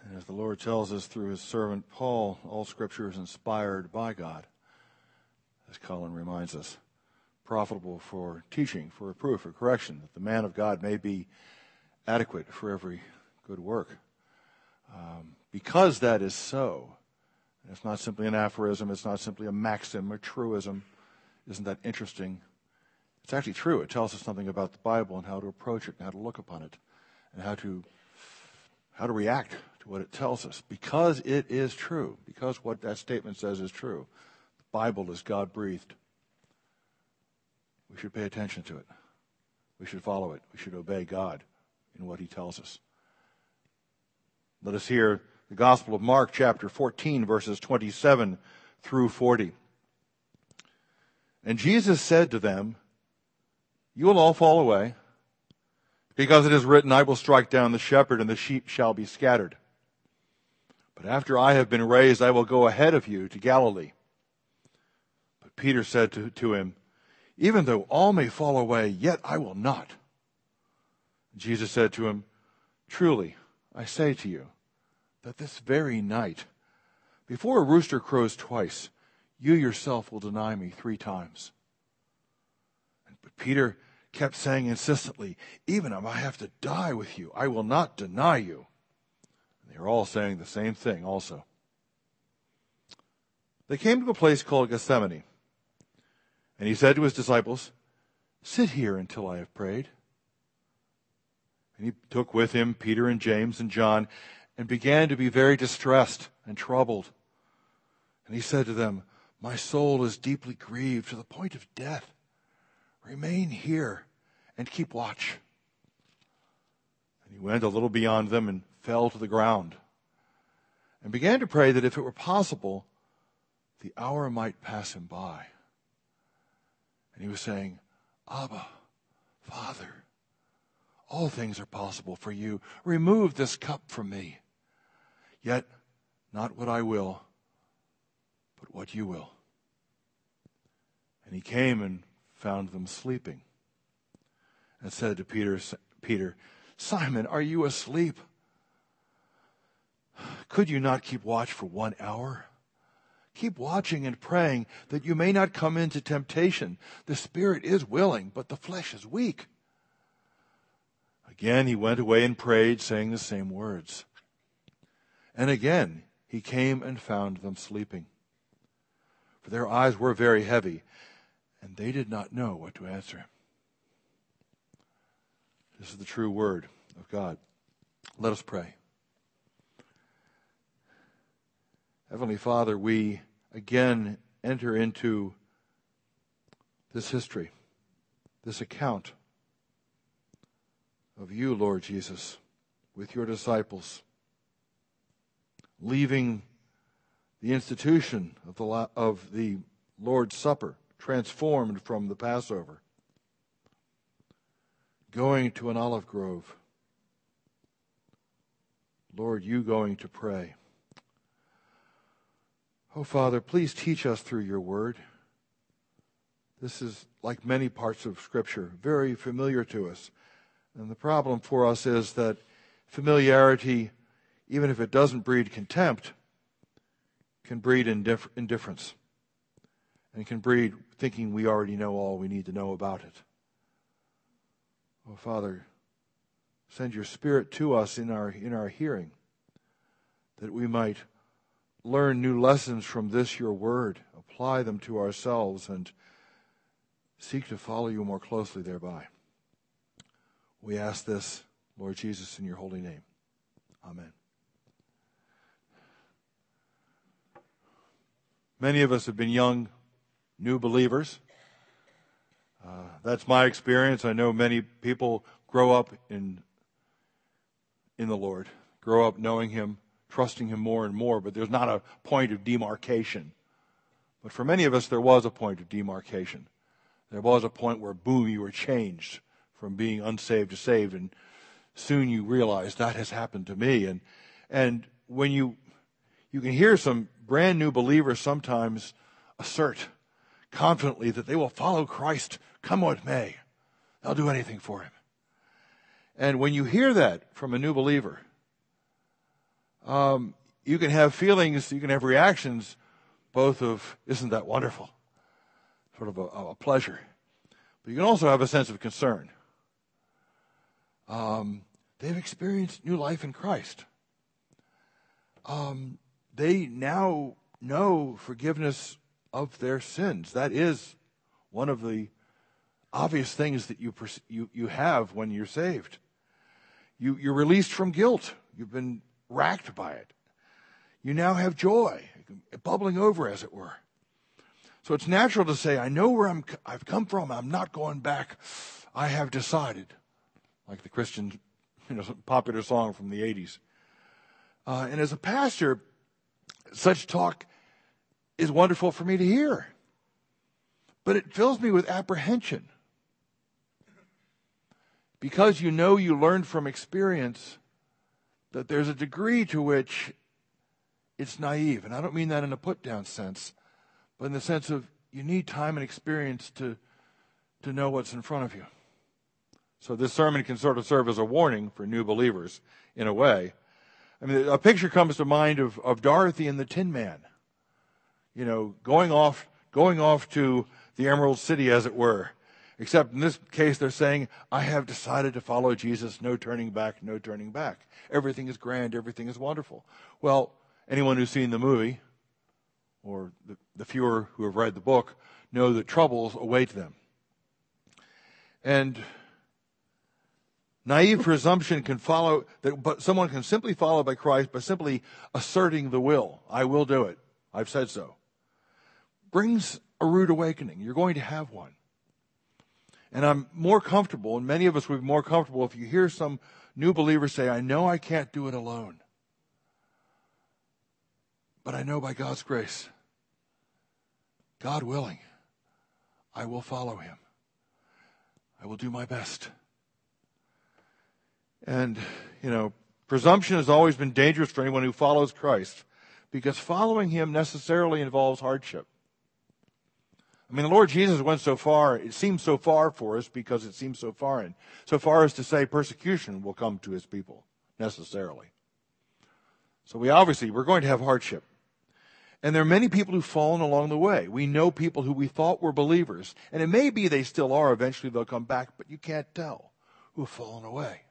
And as the Lord tells us through his servant Paul, all Scripture is inspired by God, as Colin reminds us, profitable for teaching, for reproof, for correction, that the man of God may be adequate for every good work. Because that is so, it's not simply an aphorism, it's not simply a maxim, a truism. Isn't that interesting? It's actually true. It tells us something about the Bible and how to approach it and how to look upon it and how to react to what it tells us. Because it is true, because what that statement says is true, the Bible is God-breathed. We should pay attention to it. We should follow it. We should obey God in what he tells us. Let us hear the Gospel of Mark, chapter 14, verses 27 through 40. And Jesus said to them, "You will all fall away, because it is written, I will strike down the shepherd, and the sheep shall be scattered. But after I have been raised, I will go ahead of you to Galilee." But Peter said to him, "Even though all may fall away, yet I will not." Jesus said to him, "Truly, I say to you, that this very night, before a rooster crows twice, you yourself will deny me 3 times. But Peter kept saying insistently, "Even if I have to die with you, I will not deny you." And they were all saying the same thing also. They came to a place called Gethsemane, and he said to his disciples, "Sit here until I have prayed." And he took with him Peter and James and John, and began to be very distressed and troubled. And he said to them, "My soul is deeply grieved to the point of death. Remain here and keep watch." And he went a little beyond them and fell to the ground, and began to pray that if it were possible, the hour might pass him by. And he was saying, "Abba, Father, all things are possible for you. Remove this cup from me. Yet not what I will, but what you will." And he came and found them sleeping, and said to Peter, "Simon, are you asleep? Could you not keep watch for 1 hour? Keep watching and praying that you may not come into temptation. The spirit is willing, but the flesh is weak." Again he went away and prayed, saying the same words. And again he came and found them sleeping, for their eyes were very heavy, and they did not know what to answer him. This is the true word of God. Let us pray. Heavenly Father, we again enter into this history, this account of you, Lord Jesus, with your disciples, leaving the institution of the Lord's Supper, transformed from the Passover, going to an olive grove. Lord, you going to pray. Oh, Father, please teach us through your word. This is, like many parts of Scripture, very familiar to us. And the problem for us is that familiarity, even if it doesn't breed contempt, can breed indifference and can breed thinking we already know all we need to know about it. Oh, Father, send your Spirit to us in our hearing, that we might learn new lessons from this, your word, apply them to ourselves, and seek to follow you more closely thereby. We ask this, Lord Jesus, in your holy name. Amen. Many of us have been young, new believers. That's my experience. I know many people grow up in the Lord, grow up knowing him, trusting him more and more, but there's not a point of demarcation. But for many of us, there was a point of demarcation. There was a point where, boom, you were changed from being unsaved to saved, and soon you realize that has happened to me. And when you can hear some brand new believers sometimes assert confidently that they will follow Christ, come what may. They'll do anything for him. And when you hear that from a new believer, You can have feelings, you can have reactions, both of, isn't that wonderful? Sort of a pleasure. But you can also have a sense of concern. They've experienced new life in Christ. They now know forgiveness of their sins. That is one of the obvious things that you have when you're saved. You're released from guilt. You've been racked by it. You now have joy, bubbling over, as it were. So it's natural to say, I know where I've come from. I'm not going back. I have decided, like the Christian, popular song from the 80s. And as a pastor, such talk is wonderful for me to hear. But it fills me with apprehension. Because you learned from experience that there's a degree to which it's naive. And I don't mean that in a put-down sense, but in the sense of you need time and experience to know what's in front of you. So this sermon can sort of serve as a warning for new believers, in a way. I mean, a picture comes to mind of Dorothy and the Tin Man. Going off to the Emerald City, as it were. Except in this case, they're saying, I have decided to follow Jesus, no turning back, no turning back. Everything is grand, everything is wonderful. Well, anyone who's seen the movie, or the fewer who have read the book, know that troubles await them. And naive presumption can follow, but someone can simply follow by Christ by simply asserting the will. I will do it. I've said so. Brings a rude awakening. You're going to have one. And I'm more comfortable, and many of us would be more comfortable if you hear some new believer say, I know I can't do it alone. But I know by God's grace, God willing, I will follow him. I will do my best. And, presumption has always been dangerous for anyone who follows Christ, because following him necessarily involves hardship. I mean, the Lord Jesus went so far, it seems so far for us because it seems so foreign. So far as to say persecution will come to his people, necessarily. So we're going to have hardship. And there are many people who've fallen along the way. We know people who we thought were believers. And it may be they still are. Eventually they'll come back, but you can't tell who have fallen away.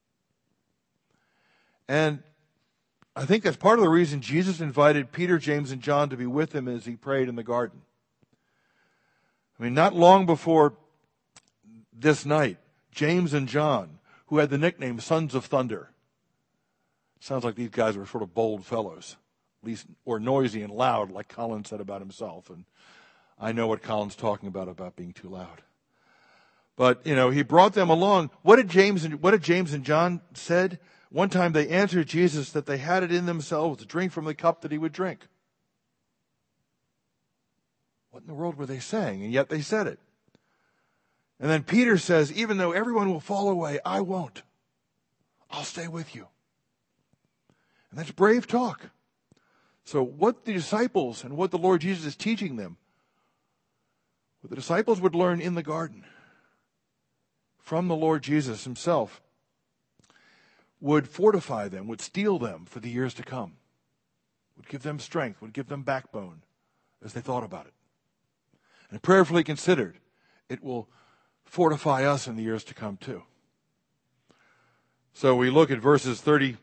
And I think that's part of the reason Jesus invited Peter, James, and John to be with him as he prayed in the garden. I mean, not long before this night, James and John, who had the nickname Sons of Thunder. Sounds like these guys were sort of bold fellows, at least, or noisy and loud, like Colin said about himself. And I know what Colin's talking about being too loud. But, he brought them along. What did James and John said? One time they answered Jesus that they had it in themselves to drink from the cup that he would drink. What in the world were they saying? And yet they said it. And then Peter says, even though everyone will fall away, I won't. I'll stay with you. And that's brave talk. So what the disciples and what the Lord Jesus is teaching them, what the disciples would learn in the garden from the Lord Jesus himself, would fortify them, would steel them for the years to come, would give them strength, would give them backbone as they thought about it. And prayerfully considered, it will fortify us in the years to come too. So we look at verses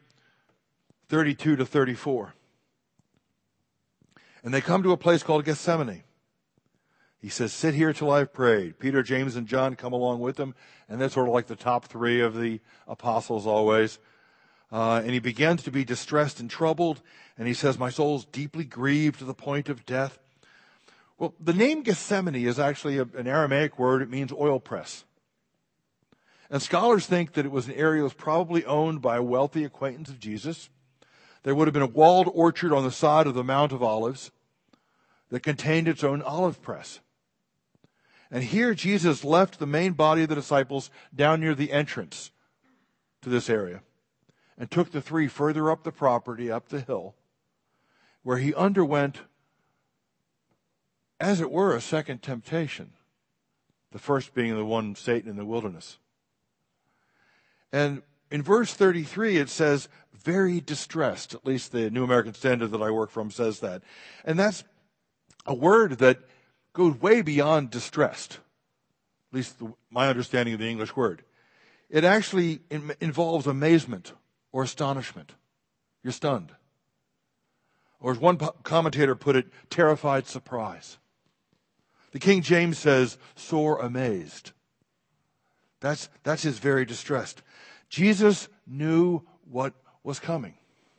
32 to 34. And they come to a place called Gethsemane. He says, sit here till I've prayed. Peter, James, and John come along with him. And they're sort of like the top three of the apostles always. And he begins to be distressed and troubled. And he says, my soul's deeply grieved to the point of death. Well, the name Gethsemane is actually an Aramaic word. It means oil press. And scholars think that it was an area that was probably owned by a wealthy acquaintance of Jesus. There would have been a walled orchard on the side of the Mount of Olives that contained its own olive press. And here Jesus left the main body of the disciples down near the entrance to this area and took the three further up the property, up the hill, where he underwent, as it were, a second temptation, the first being the one Satan in the wilderness. And in verse 33 it says, very distressed. At least the New American Standard that I work from says that. And that's a word that goes way beyond distressed, at least my understanding of the English word. It actually involves amazement or astonishment. You're stunned. Or as one commentator put it, terrified surprise. The King James says, sore amazed. That's his very distressed. Jesus knew what was coming.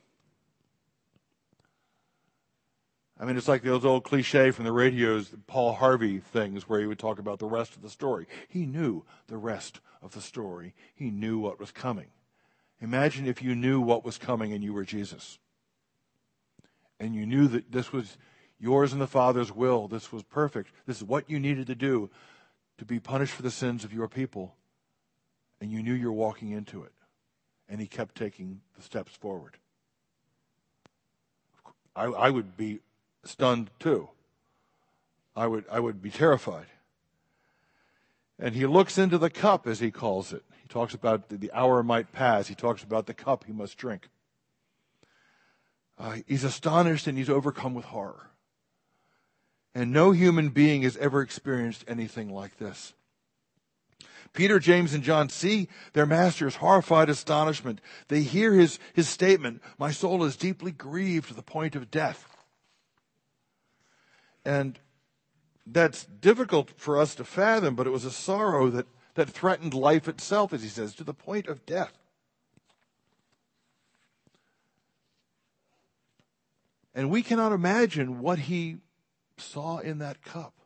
I mean, it's like those old cliche from the radios, Paul Harvey things, where he would talk about the rest of the story. He knew the rest of the story. He knew what was coming. Imagine if you knew what was coming and you were Jesus. And you knew that this was yours and the Father's will. This was perfect. This is what you needed to do to be punished for the sins of your people. And you knew you were walking into it. And he kept taking the steps forward. I would be stunned too. I would be terrified. And he looks into the cup, as he calls it. He talks about the hour might pass. He talks about the cup he must drink. He's astonished and he's overcome with horror. And no human being has ever experienced anything like this. Peter, James, and John see their master's horrified astonishment. They hear his statement, my soul is deeply grieved to the point of death. And that's difficult for us to fathom, but it was a sorrow that threatened life itself, as he says, to the point of death. And we cannot imagine what he saw in that cup.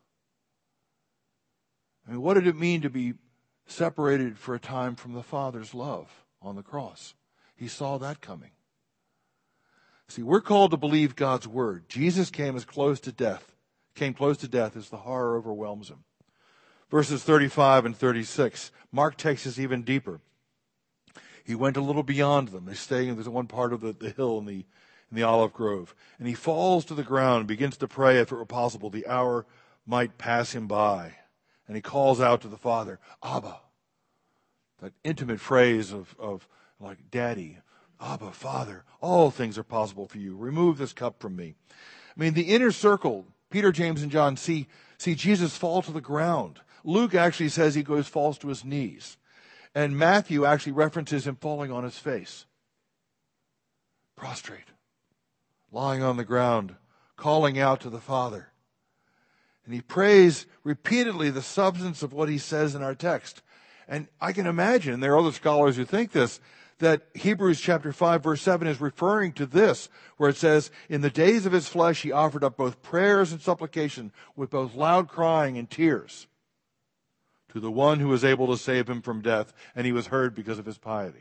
I mean, what did it mean to be separated for a time from the Father's love on the cross? He saw that coming. See, we're called to believe God's word. Jesus came close to death as the horror overwhelms him. Verses 35 and 36, Mark takes us even deeper. He went a little beyond them. They stay in one part of the hill in the olive grove. And he falls to the ground and begins to pray, if it were possible, the hour might pass him by. And he calls out to the Father, Abba. That intimate phrase of like Daddy, Abba, Father, all things are possible for you. Remove this cup from me. I mean, the inner circle, Peter, James, and John see Jesus fall to the ground. Luke actually says he falls to his knees. And Matthew actually references him falling on his face. Prostrate. Lying on the ground, calling out to the Father. And he prays repeatedly the substance of what he says in our text. And I can imagine, there are other scholars who think this, that Hebrews chapter 5 verse 7 is referring to this, where it says, in the days of his flesh he offered up both prayers and supplication with both loud crying and tears to the one who was able to save him from death, and he was heard because of his piety.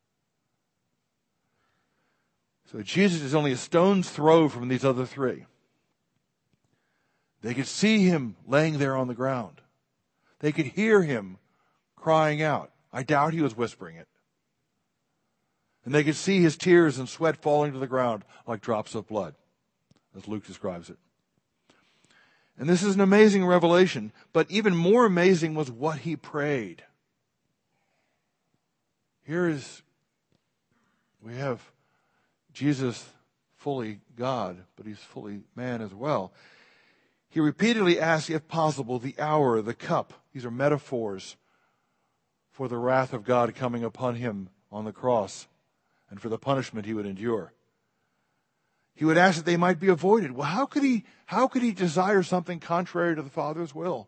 So Jesus is only a stone's throw from these other three. They could see him laying there on the ground. They could hear him crying out. I doubt he was whispering it. And they could see his tears and sweat falling to the ground like drops of blood, as Luke describes it. And this is an amazing revelation, but even more amazing was what he prayed. We have Jesus fully God, but he's fully man as well. He repeatedly asked, if possible, the hour, the cup. These are metaphors for the wrath of God coming upon him on the cross and for the punishment he would endure. He would ask that they might be avoided. Well, how could he desire something contrary to the Father's will?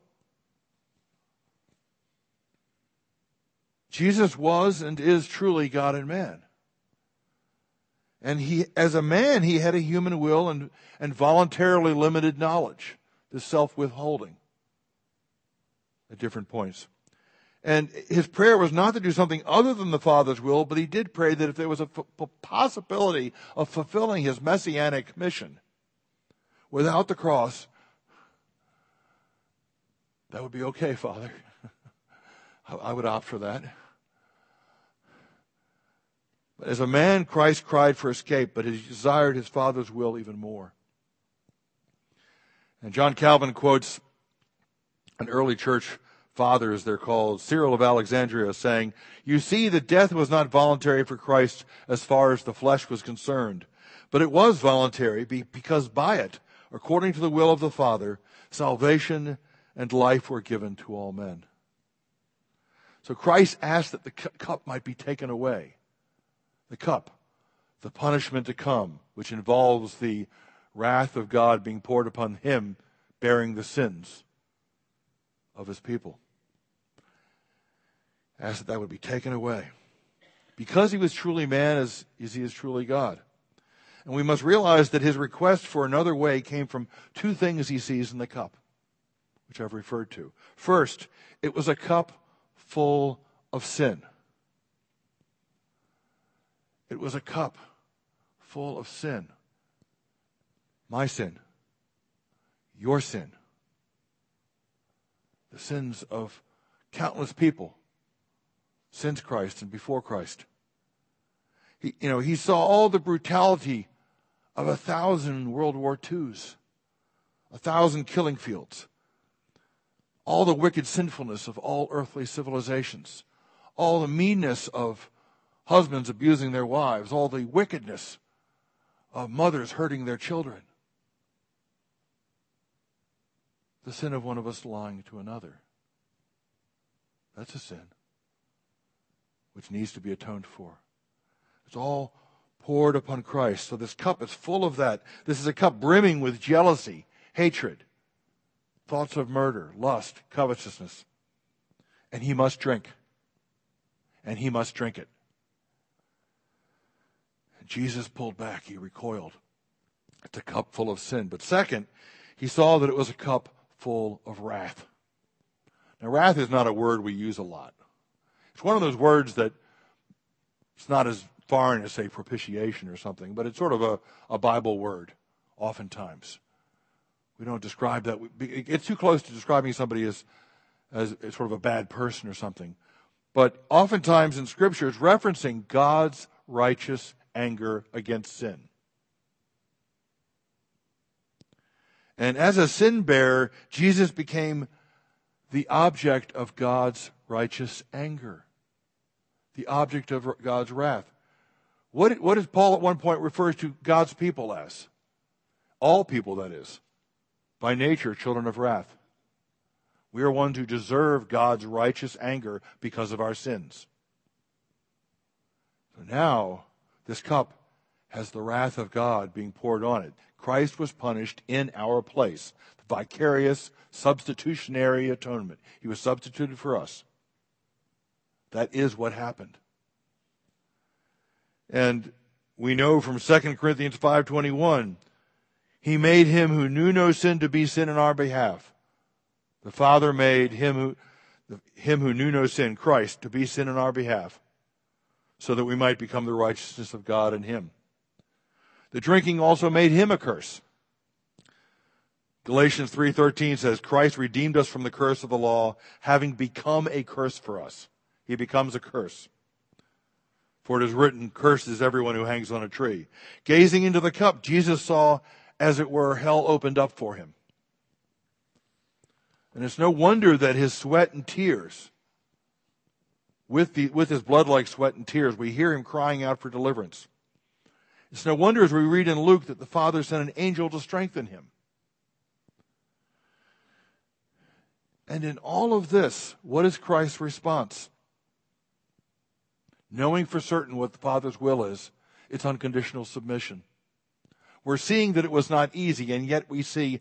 Jesus was and is truly God and man. And he, as a man, he had a human will and voluntarily limited knowledge, this self-withholding at different points. And his prayer was not to do something other than the Father's will, but he did pray that if there was a possibility of fulfilling his messianic mission without the cross, that would be okay, Father. I would opt for that. But as a man, Christ cried for escape, but he desired his Father's will even more. And John Calvin quotes an early church fathers, they're called, Cyril of Alexandria, saying, "You see that death was not voluntary for Christ as far as the flesh was concerned, but it was voluntary because by it, according to the will of the Father, salvation and life were given to all men." So Christ asked that the cup might be taken away. The cup, the punishment to come, which involves the wrath of God being poured upon him, bearing the sins of his people. Asked that would be taken away. Because he was truly man as he is truly God. And we must realize that his request for another way came from two things he sees in the cup, which I've referred to. First, it was a cup full of sin. It was a cup full of sin. My sin. Your sin. The sins of countless people since Christ and before Christ. He saw all the brutality of 1,000 World War IIs, 1,000 killing fields, all the wicked sinfulness of all earthly civilizations, all the meanness of husbands abusing their wives, all the wickedness of mothers hurting their children, the sin of one of us lying to another. That's a sin which needs to be atoned for. It's all poured upon Christ. So this cup is full of that. This is a cup brimming with jealousy, hatred, thoughts of murder, lust, covetousness. And he must drink. And he must drink it. And Jesus pulled back. He recoiled. It's a cup full of sin. But second, he saw that it was a cup full of wrath. Now, wrath is not a word we use a lot. It's one of those words that it's not as foreign as, say, propitiation or something, but it's sort of a Bible word, oftentimes. We don't describe that. It's too close to describing somebody as sort of a bad person or something. But oftentimes in Scripture, it's referencing God's righteous anger against sin. And as a sin bearer, Jesus became the object of God's righteous anger, the object of God's wrath. What does Paul at one point refers to God's people as? All people, that is, by nature, children of wrath. We are ones who deserve God's righteous anger because of our sins. So now, this cup has the wrath of God being poured on it. Christ was punished in our place. The vicarious, substitutionary atonement. He was substituted for us. That is what happened. And we know from 2 Corinthians 5:21, he made him who knew no sin to be sin in our behalf. The Father made him who knew no sin, Christ, to be sin in our behalf, so that we might become the righteousness of God in him. The drinking also made him a curse. Galatians 3:13 says, Christ redeemed us from the curse of the law, having become a curse for us. He becomes a curse. For it is written, cursed is everyone who hangs on a tree. Gazing into the cup, Jesus saw, as it were, hell opened up for him. And it's no wonder that his sweat and tears, with his blood like sweat and tears, we hear him crying out for deliverance. It's no wonder, as we read in Luke, that the Father sent an angel to strengthen him. And in all of this, what is Christ's response? Knowing for certain what the Father's will is, it's unconditional submission. We're seeing that it was not easy, and yet we see,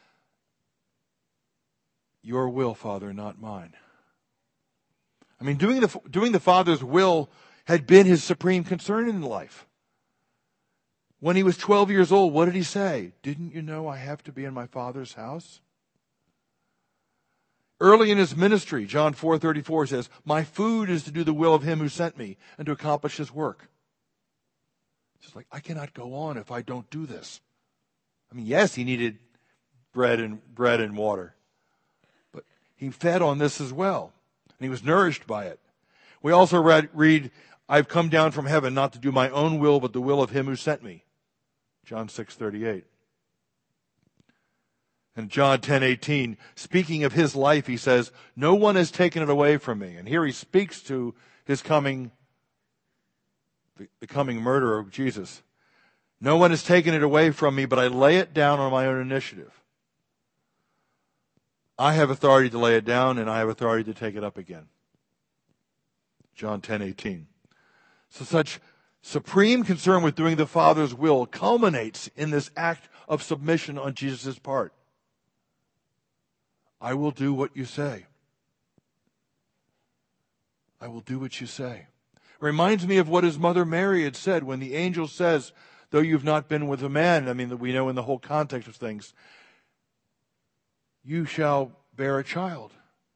your will, Father, not mine. I mean, doing the Father's will had been his supreme concern in life. When he was 12 years old, what did he say? Didn't you know I have to be in my Father's house? Early in his ministry, John 4:34 says, my food is to do the will of him who sent me and to accomplish his work. It's just like, I cannot go on if I don't do this. I mean, yes, he needed bread and water, but he fed on this as well, and he was nourished by it. We also read, I've come down from heaven not to do my own will, but the will of him who sent me. John 6:38. In John 10:18, speaking of his life, he says, "No one has taken it away from me." And here he speaks to his coming, the coming murder of Jesus. "No one has taken it away from me, but I lay it down on my own initiative. I have authority to lay it down, and I have authority to take it up again." John 10:18. So such supreme concern with doing the Father's will culminates in this act of submission on Jesus' part. I will do what you say. I will do what you say. It reminds me of what his mother Mary had said when the angel says, though you've not been with a man, I mean, that we know in the whole context of things, you shall bear a child.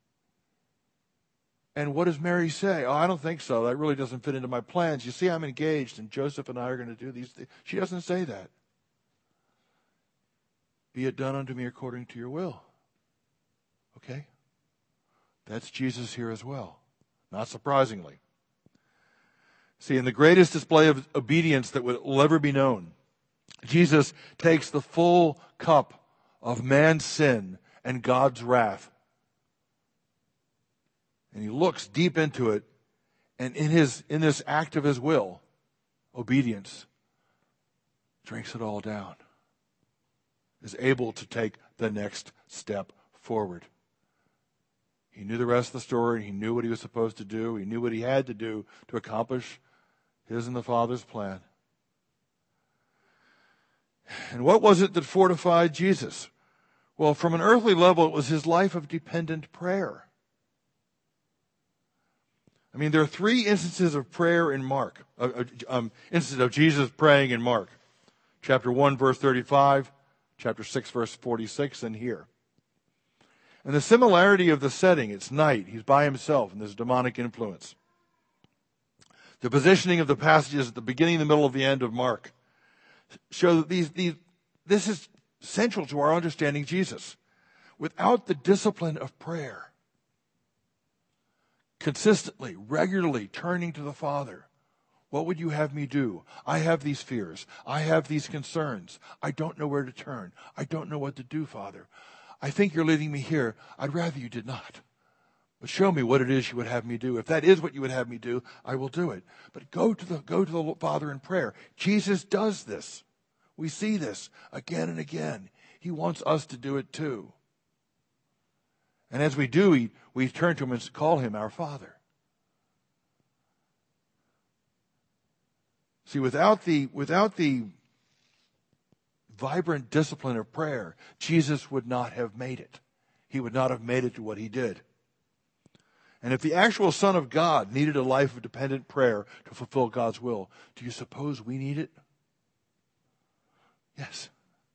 And what does Mary say? "Oh, I don't think so. That really doesn't fit into my plans. You see, I'm engaged, and Joseph and I are going to do these things." She doesn't say that. "Be it done unto me according to your will." Okay? That's Jesus here as well. Not surprisingly. See, in the greatest display of obedience that will ever be known, Jesus takes the full cup of man's sin and God's wrath, and he looks deep into it, and in this act of his will, obedience, drinks it all down, is able to take the next step forward. He knew the rest of the story. He knew what he was supposed to do. He knew what he had to do to accomplish his and the Father's plan. And what was it that fortified Jesus? Well, from an earthly level, it was his life of dependent prayer. I mean, there are 3 instances of prayer in Mark, instances of Jesus praying in Mark. Chapter 1, verse 35, chapter 6, verse 46, and here. And the similarity of the setting, it's night, he's by himself, and there's demonic influence. The positioning of the passages at the beginning, the middle, of the end of Mark show that this is central to our understanding Jesus. Without the discipline of prayer, consistently, regularly turning to the Father, what would you have me do? I have these fears. I have these concerns. I don't know where to turn. I don't know what to do, Father. I think you're leading me here. I'd rather you did not. But show me what it is you would have me do. If that is what you would have me do, I will do it. But go to the Father in prayer. Jesus does this. We see this again and again. He wants us to do it too. And as we do, we turn to him and call him our Father. See, without the vibrant discipline of prayer, Jesus would not have made it. He would not have made it to what he did. And if the actual Son of God needed a life of dependent prayer to fulfill God's will, do you suppose we need it? Yes.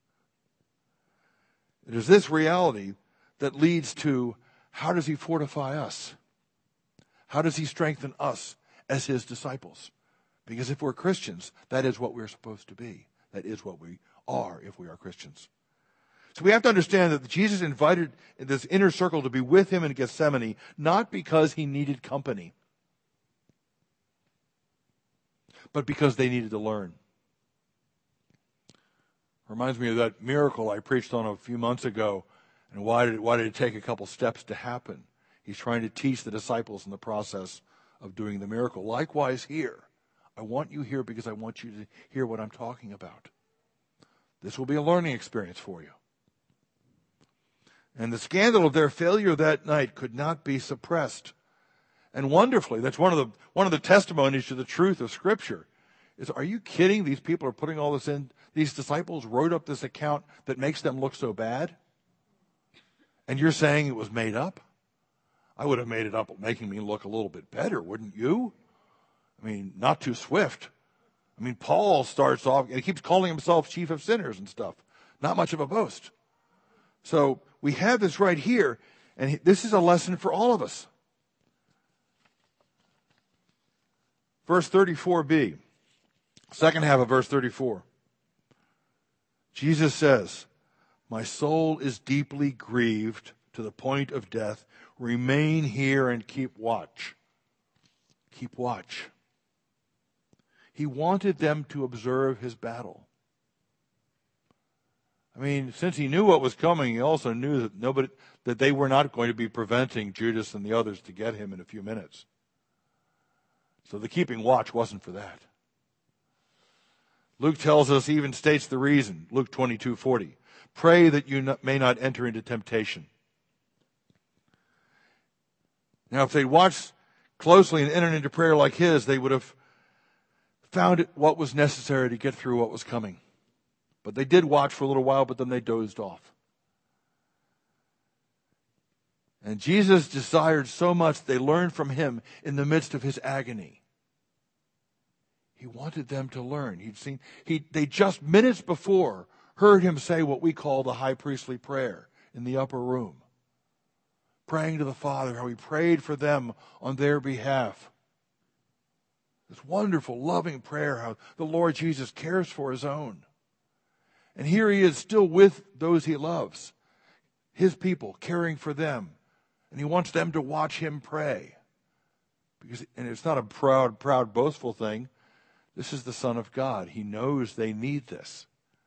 It is this reality that leads to, how does he fortify us? How does he strengthen us as his disciples? Because if we're Christians, that is what we're supposed to be. That is what we are if we are Christians. So we have to understand that Jesus invited this inner circle to be with him in Gethsemane, not because he needed company, but because they needed to learn. Reminds me of that miracle I preached on a few months ago. And why did it take a couple steps to happen? He's trying to teach the disciples in the process of doing the miracle. Likewise here. I want you here because I want you to hear what I'm talking about. This will be a learning experience for you. And the scandal of their failure that night could not be suppressed. And wonderfully, that's one of the testimonies to the truth of Scripture. Is, are you kidding? These people are putting all this in. These disciples wrote up this account that makes them look so bad. And you're saying it was made up? I would have made it up making me look a little bit better, wouldn't you? I mean, not too swift. I mean, Paul starts off, and he keeps calling himself chief of sinners and stuff. Not much of a boast. So we have this right here, and this is a lesson for all of us. Verse 34b, second half of verse 34. Jesus says, "My soul is deeply grieved to the point of death. Remain here and keep watch." Keep watch. He wanted them to observe his battle. I mean, since he knew what was coming, he also knew that they were not going to be preventing Judas and the others to get him in a few minutes. So the keeping watch wasn't for that. Luke tells us, even states the reason, Luke 22:40. Pray that you may not enter into temptation. Now, if they'd watched closely and entered into prayer like his, they would have found what was necessary to get through what was coming. But they did watch for a little while, but then they dozed off. And Jesus desired so much they learned from him in the midst of his agony. He wanted them to learn. They just minutes before heard him say what we call the high priestly prayer in the upper room. Praying to the Father, how he prayed for them on their behalf. This wonderful, loving prayer, how the Lord Jesus cares for his own. And here he is still with those he loves, his people, caring for them. And he wants them to watch him pray. And it's not a proud, boastful thing. This is the Son of God. He knows they need this.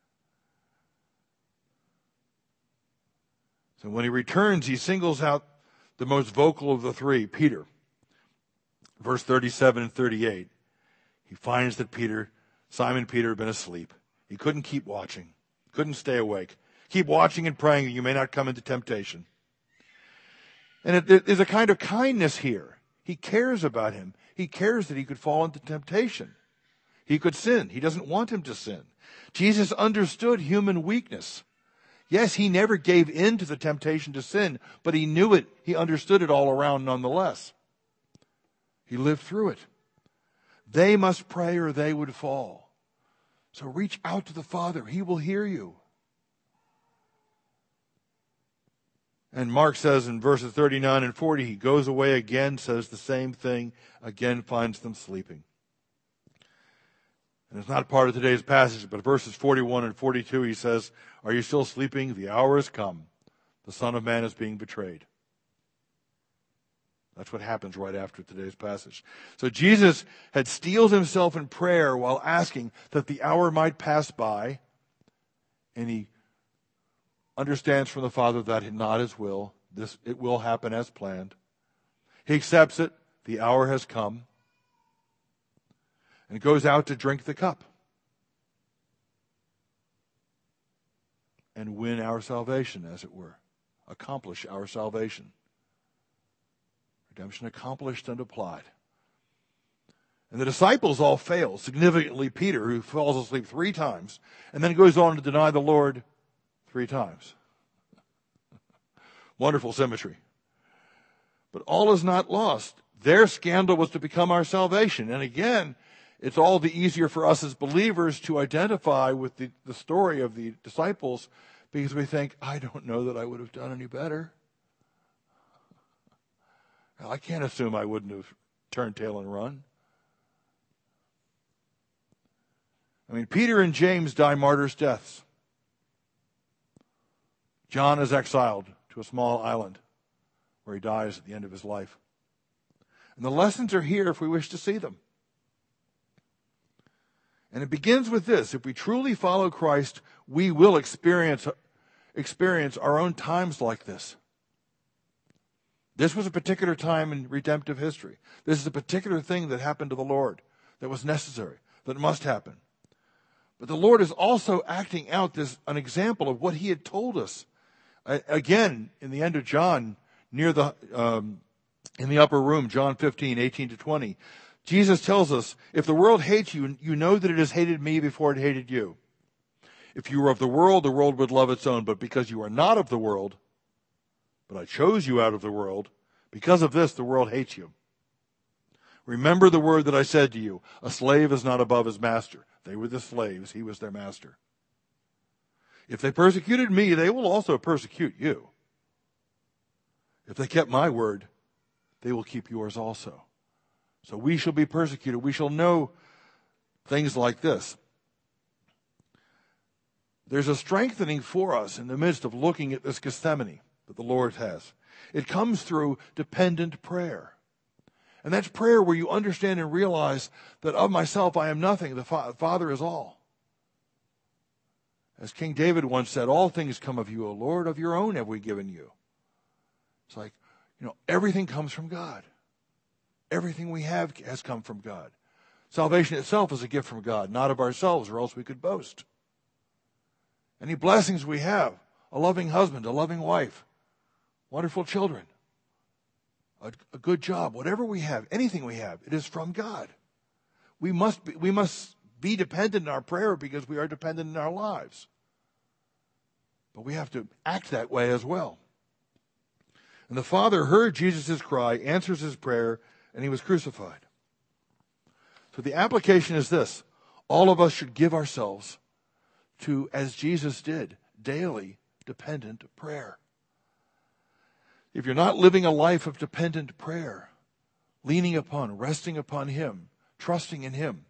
So when he returns, he singles out the most vocal of the three, Peter. Verse 37 and 38. He finds that Simon Peter had been asleep. He couldn't keep watching. Couldn't stay awake. Keep watching and praying that you may not come into temptation. And there's a kind of kindness here. He cares about him. He cares that he could fall into temptation. He could sin. He doesn't want him to sin. Jesus understood human weakness. Yes, he never gave in to the temptation to sin, but he knew it. He understood it all around nonetheless. He lived through it. They must pray or they would fall. So reach out to the Father. He will hear you. And Mark says in verses 39 and 40, he goes away again, says the same thing, again finds them sleeping. And it's not part of today's passage, but verses 41 and 42, he says, are you still sleeping? The hour has come. The Son of Man is being betrayed. That's what happens right after today's passage. So Jesus had steeled himself in prayer while asking that the hour might pass by, and he understands from the Father that not his will. It will happen as planned. He accepts it. The hour has come. And goes out to drink the cup and win our salvation, as it were. Accomplish our salvation. Redemption accomplished and applied. And the disciples all fail. Significantly, Peter, who falls asleep 3 times and then goes on to deny the Lord 3 times. Wonderful symmetry. But all is not lost. Their scandal was to become our salvation. And again, it's all the easier for us as believers to identify with the story of the disciples because we think, I don't know that I would have done any better. I can't assume I wouldn't have turned tail and run. I mean, Peter and James die martyrs' deaths. John is exiled to a small island where he dies at the end of his life. And the lessons are here if we wish to see them. And it begins with this. If we truly follow Christ, we will experience our own times like this. This was a particular time in redemptive history. This is a particular thing that happened to the Lord that was necessary, that must happen. But the Lord is also acting out an example of what he had told us. Again, in the end of John, in the upper room, John 15, 18 to 20, Jesus tells us, if the world hates you, you know that it has hated me before it hated you. If you were of the world would love its own. But because you are not of the world, but I chose you out of the world, because of this, the world hates you. Remember the word that I said to you, a slave is not above his master. They were the slaves, he was their master. If they persecuted me, they will also persecute you. If they kept my word, they will keep yours also. So we shall be persecuted. We shall know things like this. There's a strengthening for us in the midst of looking at this Gethsemane that the Lord has. It comes through dependent prayer. And that's prayer where you understand and realize that of myself I am nothing. The Father is all. As King David once said, all things come of you, O Lord, of your own have we given you. It's like, everything comes from God. Everything we have has come from God. Salvation itself is a gift from God, not of ourselves, or else we could boast. Any blessings we have, a loving husband, a loving wife, wonderful children, a good job, whatever we have, anything we have, it is from God. We must be dependent in our prayer because we are dependent in our lives. But we have to act that way as well. And the Father heard Jesus' cry, answers his prayer, and he was crucified. So the application is this. All of us should give ourselves to, as Jesus did, daily dependent prayer. If you're not living a life of dependent prayer, leaning upon, resting upon him, trusting in him,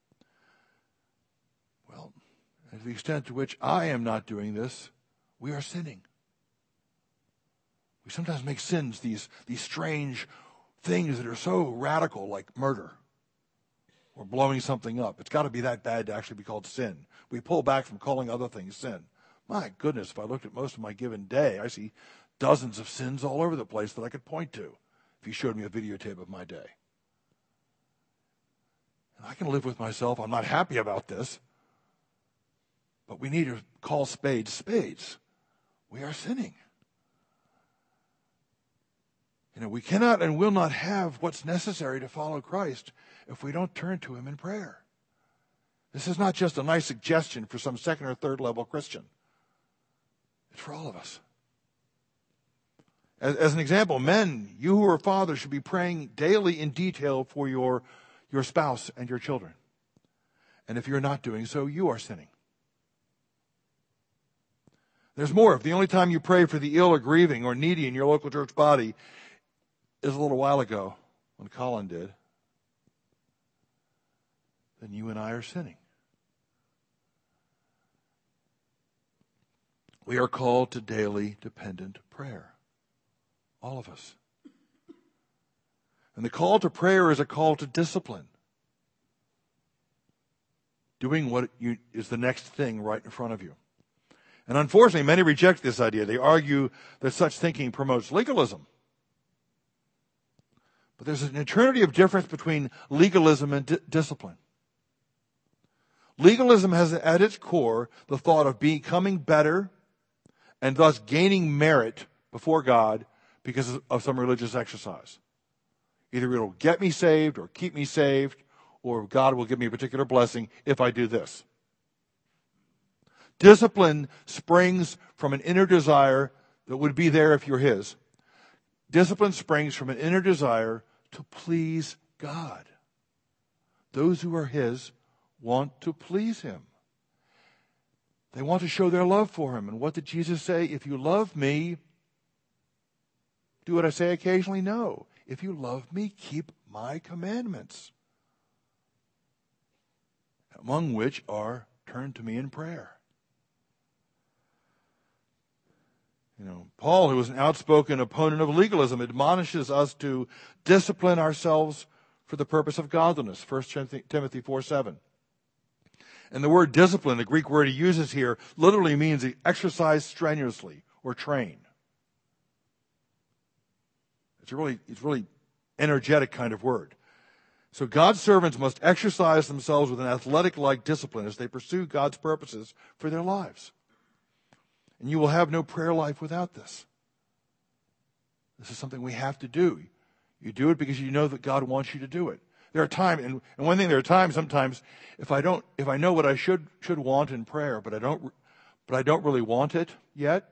well, to the extent to which I am not doing this, we are sinning. We sometimes make sins, these strange things that are so radical, like murder or blowing something up. It's got to be that bad to actually be called sin. We pull back from calling other things sin. My goodness, if I looked at most of my given day, I see dozens of sins all over the place that I could point to if you showed me a videotape of my day. And I can live with myself. I'm not happy about this. But we need to call spades spades. We are sinning. We cannot and will not have what's necessary to follow Christ if we don't turn to him in prayer. This is not just a nice suggestion for some second or third level Christian. It's for all of us. As an example, men, you who are fathers should be praying daily in detail for your spouse and your children. And if you're not doing so, you are sinning. There's more. If the only time you pray for the ill or grieving or needy in your local church body is a little while ago when Colin did, then you and I are sinning. We are called to daily dependent prayer. All of us. And the call to prayer is a call to discipline. Doing what is the next thing right in front of you. And unfortunately, many reject this idea. They argue that such thinking promotes legalism. But there's an eternity of difference between legalism and discipline. Legalism has at its core the thought of becoming better and thus gaining merit before God because of some religious exercise. Either it'll get me saved or keep me saved, or God will give me a particular blessing if I do this. Discipline springs from an inner desire that would be there if you're his. Discipline springs from an inner desire to please God. Those who are his want to please him. They want to show their love for him. And what did Jesus say? If you love me, do what I say occasionally? No. If you love me, keep my commandments. Among which are turn to me in prayer. Paul, who was an outspoken opponent of legalism, admonishes us to discipline ourselves for the purpose of godliness. 1 Timothy 4:7. And the word discipline, the Greek word he uses here, literally means exercise strenuously or train. It's a really energetic kind of word. So God's servants must exercise themselves with an athletic-like discipline as they pursue God's purposes for their lives. And you will have no prayer life without this. This is something we have to do. You do it because you know that God wants you to do it. There are times, and one thing, there are times sometimes if I know what I should want in prayer, but I don't really want it yet.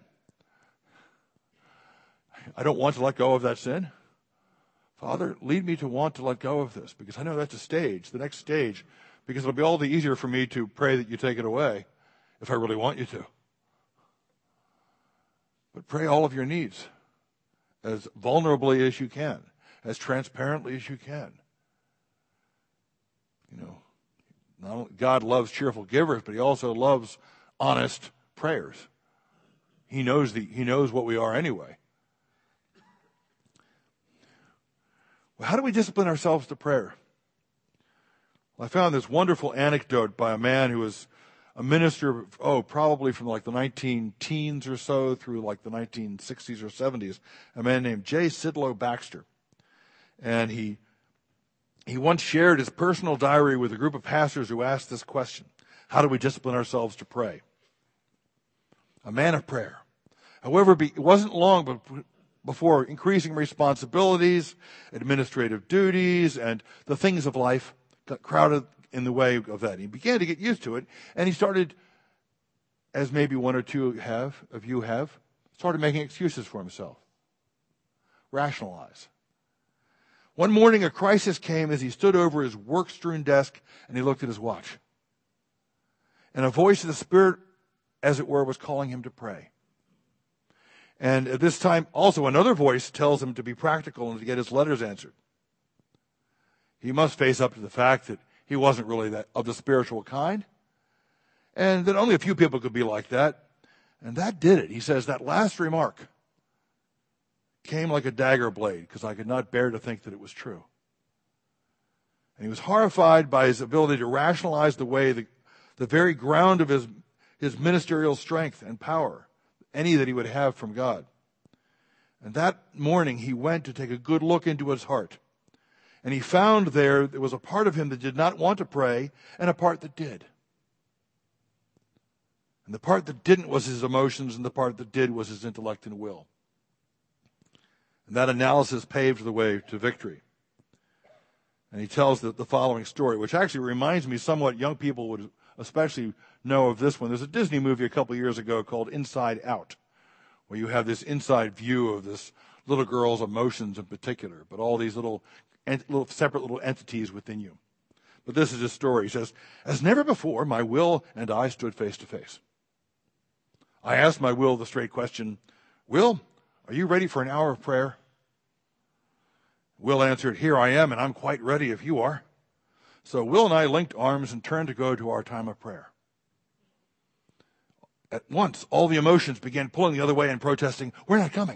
I don't want to let go of that sin. Father, lead me to want to let go of this, because I know that's a stage, the next stage, because it'll be all the easier for me to pray that you take it away if I really want you to. But pray all of your needs as vulnerably as you can, as transparently as you can. Not only God loves cheerful givers, but he also loves honest prayers. He knows what we are anyway. Well, how do we discipline ourselves to prayer? Well, I found this wonderful anecdote by a man who was a minister, probably from like the 19-teens or so through like the 1960s or 70s, a man named J. Sidlow Baxter. And he once shared his personal diary with a group of pastors who asked this question: how do we discipline ourselves to pray? A man of prayer. However, it wasn't long before increasing responsibilities, administrative duties, and the things of life got crowded in the way of that. He began to get used to it, and he started, as maybe one or two of you have, started making excuses for himself. Rationalize. One morning, a crisis came as he stood over his work-strewn desk and he looked at his watch. And a voice of the Spirit, as it were, was calling him to pray. And at this time, also another voice tells him to be practical and to get his letters answered. He must face up to the fact that he wasn't really that of the spiritual kind, and that only a few people could be like that. And that did it. He says that last remark came like a dagger blade, because I could not bear to think that it was true. And he was horrified by his ability to rationalize the way the very ground of his ministerial strength and power, any that he would have from God. And that morning he went to take a good look into his heart. And he found there was a part of him that did not want to pray and a part that did. And the part that didn't was his emotions, and the part that did was his intellect and will. And that analysis paved the way to victory. And he tells the following story, which actually reminds me somewhat, young people would especially know of this one. There's a Disney movie a couple years ago called Inside Out, where you have this inside view of this little girl's emotions in particular, but all these little separate little entities within you. But this is his story. He says, as never before, my will and I stood face to face. I asked my will the straight question, Will, are you ready for an hour of prayer? Will answered, here I am, and I'm quite ready if you are. So Will and I linked arms and turned to go to our time of prayer. At once, all the emotions began pulling the other way and protesting, we're not coming.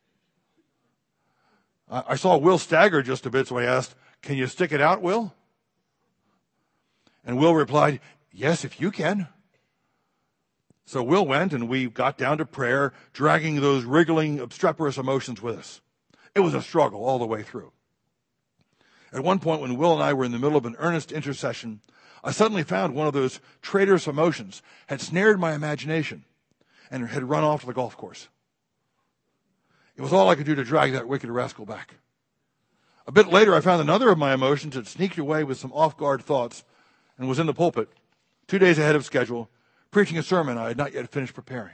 I saw Will stagger just a bit, so I asked, can you stick it out, Will? And Will replied, yes, if you can. So Will went, and we got down to prayer, dragging those wriggling, obstreperous emotions with us. It was a struggle all the way through. At one point, when Will and I were in the middle of an earnest intercession, I suddenly found one of those traitorous emotions had snared my imagination and had run off to the golf course. It was all I could do to drag that wicked rascal back. A bit later, I found another of my emotions had sneaked away with some off-guard thoughts and was in the pulpit, 2 days ahead of schedule, preaching a sermon I had not yet finished preparing.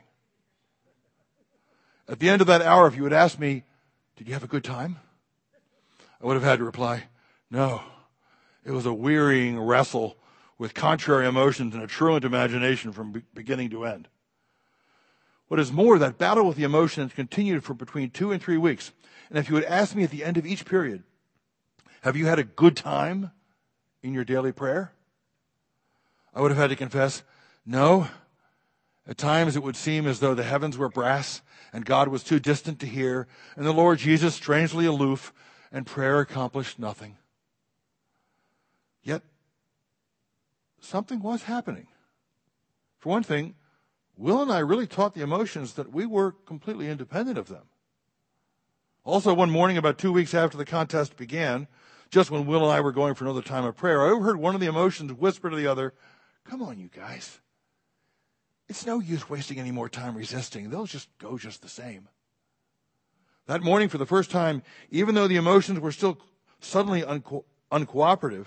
At the end of that hour, if you had asked me, did you have a good time? I would have had to reply, no. It was a wearying wrestle with contrary emotions and a truant imagination from beginning to end. What is more, that battle with the emotions continued for between 2 and 3 weeks. And if you had asked me at the end of each period, have you had a good time in your daily prayer? I would have had to confess, no. At times it would seem as though the heavens were brass and God was too distant to hear, and the Lord Jesus strangely aloof, and prayer accomplished nothing. Yet, something was happening. For one thing, Will and I really taught the emotions that we were completely independent of them. Also, one morning about 2 weeks after the contest began, just when Will and I were going for another time of prayer, I overheard one of the emotions whisper to the other, come on, you guys. It's no use wasting any more time resisting. They'll just go just the same. That morning, for the first time, even though the emotions were still suddenly uncooperative,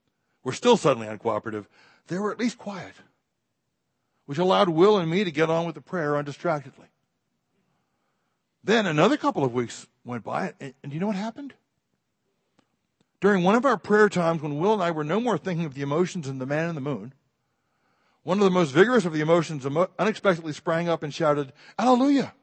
they were at least quiet, which allowed Will and me to get on with the prayer undistractedly. Then another couple of weeks went by, and do you know what happened? During one of our prayer times when Will and I were no more thinking of the emotions and the man in the moon, one of the most vigorous of the emotions unexpectedly sprang up and shouted, Hallelujah!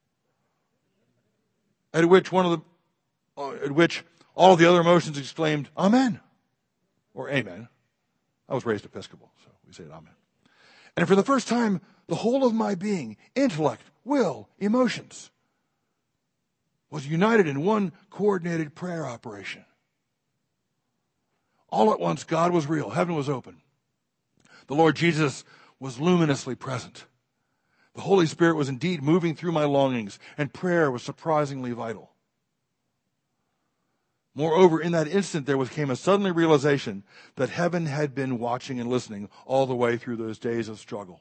At which all of the other emotions exclaimed, Amen, or Amen. I was raised Episcopal, so we say Amen. And for the first time, the whole of my being, intellect, will, emotions, was united in one coordinated prayer operation. All at once, God was real. Heaven was open. The Lord Jesus was luminously present. The Holy Spirit was indeed moving through my longings, and prayer was surprisingly vital. Moreover, in that instant came a sudden realization that heaven had been watching and listening all the way through those days of struggle.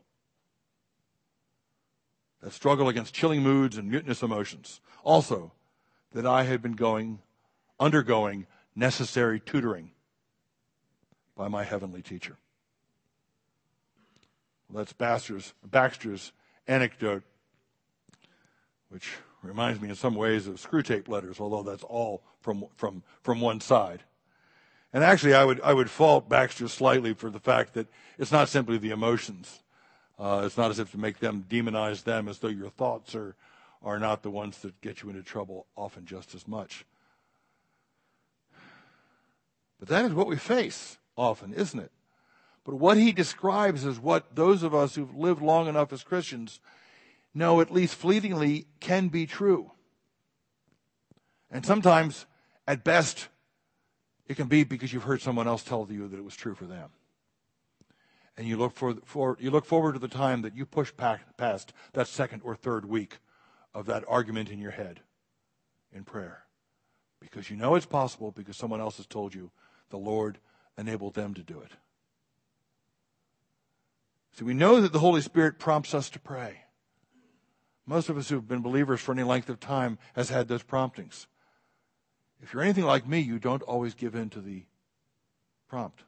That struggle against chilling moods and mutinous emotions. Also, that I had been undergoing necessary tutoring by my heavenly teacher. Well, that's Baxter's anecdote, which reminds me in some ways of Screwtape Letters, although that's all from one side. And actually, I would fault Baxter slightly for the fact that it's not simply the emotions. It's not as if to make them demonize them as though your thoughts are not the ones that get you into trouble often just as much. But that is what we face often, isn't it? But what he describes is what those of us who've lived long enough as Christians know at least fleetingly can be true. And sometimes, at best, it can be because you've heard someone else tell you that it was true for them. And you look forward to the time that you push past that second or third week of that argument in your head in prayer. Because you know it's possible because someone else has told you the Lord enabled them to do it. So we know that the Holy Spirit prompts us to pray. Most of us who have been believers for any length of time has had those promptings. If you're anything like me, you don't always give in to the prompt.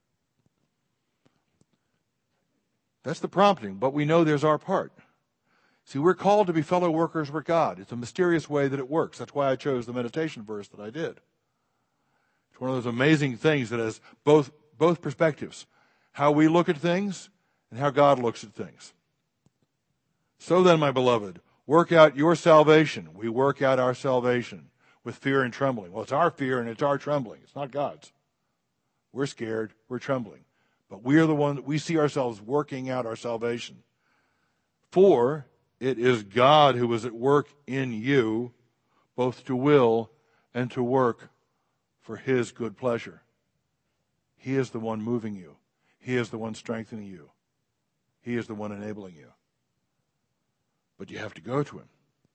That's the prompting, but we know there's our part. See, we're called to be fellow workers with God. It's a mysterious way that it works. That's why I chose the meditation verse that I did. It's one of those amazing things that has both perspectives. How we look at things and how God looks at things. So then, my beloved, work out your salvation. We work out our salvation with fear and trembling. Well, it's our fear and it's our trembling. It's not God's. We're scared. We're trembling. But we are the one that we see ourselves working out our salvation. For it is God who is at work in you, both to will and to work for his good pleasure. He is the one moving you. He is the one strengthening you. He is the one enabling you. But you have to go to him.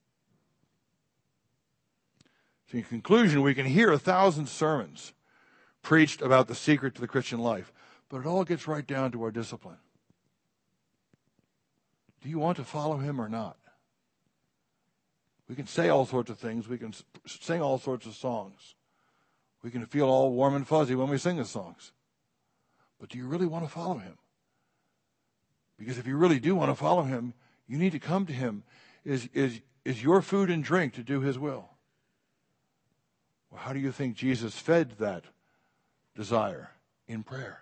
So in conclusion, we can hear 1,000 sermons preached about the secret to the Christian life, but it all gets right down to our discipline. Do you want to follow him or not? We can say all sorts of things. We can sing all sorts of songs. We can feel all warm and fuzzy when we sing the songs. But do you really want to follow him? Because if you really do want to follow him, you need to come to him. Is your food and drink to do his will? Well, how do you think Jesus fed that desire? In prayer.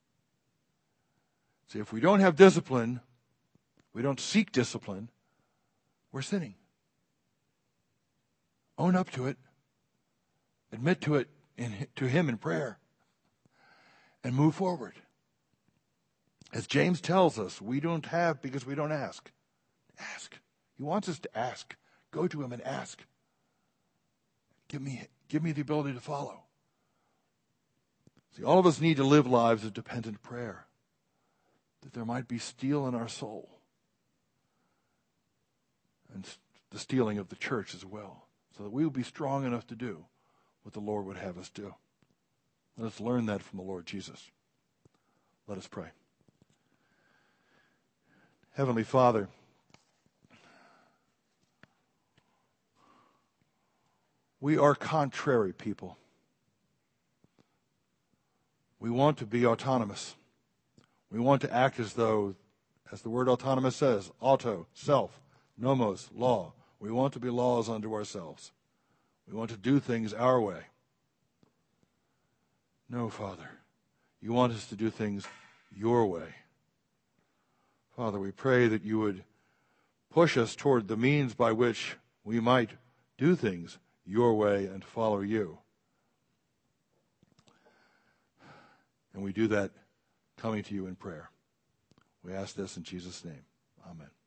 See, if we don't have discipline, we don't seek discipline, we're sinning. Own up to it. Admit to it to him in prayer. And move forward. As James tells us, we don't have because we don't ask. Ask. He wants us to ask. Go to him and ask. Give me the ability to follow. See, all of us need to live lives of dependent prayer, that there might be steel in our soul, and the steeling of the church as well, so that we will be strong enough to do what the Lord would have us do. Let us learn that from the Lord Jesus. Let us pray. Heavenly Father, we are contrary people. We want to be autonomous. We want to act as though, as the word autonomous says, auto, self, nomos, law. We want to be laws unto ourselves. We want to do things our way. No, Father, you want us to do things your way. Father, we pray that you would push us toward the means by which we might do things your way and follow you. And we do that coming to you in prayer. We ask this in Jesus' name. Amen.